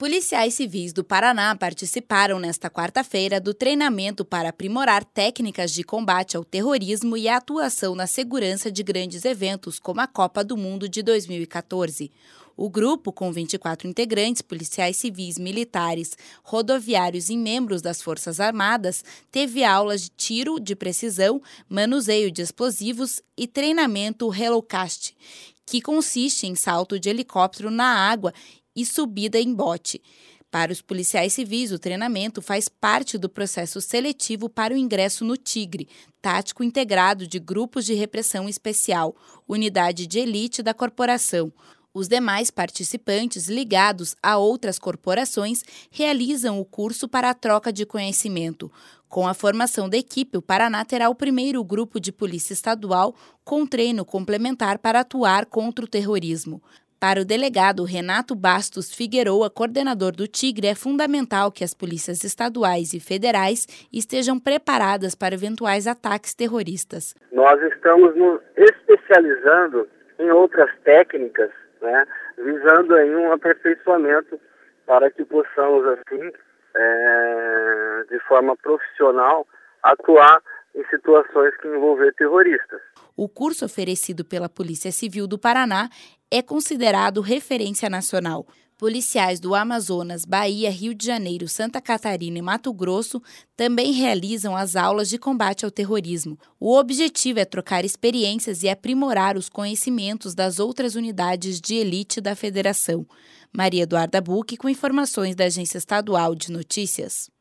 Policiais civis do Paraná participaram nesta quarta-feira do treinamento para aprimorar técnicas de combate ao terrorismo e a atuação na segurança de grandes eventos como a Copa do Mundo de 2014. O grupo, com 24 integrantes, policiais civis, militares, rodoviários e membros das Forças Armadas, teve aulas de tiro de precisão, manuseio de explosivos e treinamento Helocast, que consiste em salto de helicóptero na água e subida em bote. Para os policiais civis, o treinamento faz parte do processo seletivo para o ingresso no Tigre, tático integrado de grupos de repressão especial, unidade de elite da corporação. Os demais participantes ligados a outras corporações realizam o curso para a troca de conhecimento. Com a formação da equipe, o Paraná terá o primeiro grupo de polícia estadual com treino complementar para atuar contra o terrorismo. Para o delegado Renato Bastos Figueroa, coordenador do Tigre, é fundamental que as polícias estaduais e federais estejam preparadas para eventuais ataques terroristas. Nós estamos nos especializando em outras técnicas, visando aí um aperfeiçoamento para que possamos, assim, de forma profissional, atuar em situações que envolver terroristas. O curso oferecido pela Polícia Civil do Paraná é considerado referência nacional. Policiais do Amazonas, Bahia, Rio de Janeiro, Santa Catarina e Mato Grosso também realizam as aulas de combate ao terrorismo. O objetivo é trocar experiências e aprimorar os conhecimentos das outras unidades de elite da federação. Maria Eduarda Buch, com informações da Agência Estadual de Notícias.